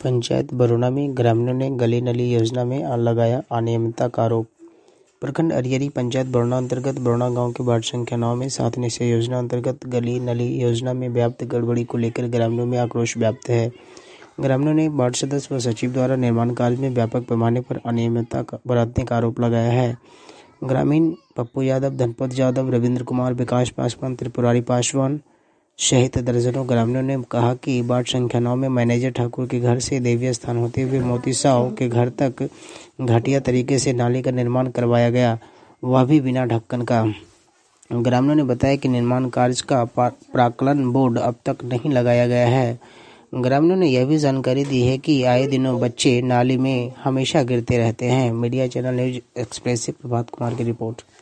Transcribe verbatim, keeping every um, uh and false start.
पंचायत बरौना में ग्रामीणों ने गली नली योजना में लगाया अनियमितता का आरोप। प्रखंड अरियरी पंचायत बरौना अंतर्गत बरौना गांव के वार्ड संख्या नौ में सात निश्चय योजना अंतर्गत गली नली योजना में व्याप्त गड़बड़ी को लेकर ग्रामीणों में आक्रोश व्याप्त है। ग्रामीणों ने वार्ड सदस्य व सचिव द्वारा निर्माण कार्य में व्यापक पैमाने पर अनियमितता बरतने का आरोप लगाया है। ग्रामीण पप्पू यादव, धनपत यादव, रविंद्र कुमार, विकास पासवान, त्रिपुरारी पासवान सहित दर्जनों ग्रामीणों ने कहा कि वार्ड संख्या नौ में मैनेजर ठाकुर के घर से देवी स्थान होते हुए मोती साव के घर तक घटिया तरीके से नाली का निर्माण करवाया गया, वह भी बिना ढक्कन का। ग्रामीणों ने बताया कि निर्माण कार्य का प्राक्कलन बोर्ड अब तक नहीं लगाया गया है। ग्रामीणों ने यह भी जानकारी दी है कि आए दिनों बच्चे नाली में हमेशा गिरते रहते हैं। मीडिया चैनल न्यूज एक्सप्रेस से प्रभात कुमार की रिपोर्ट।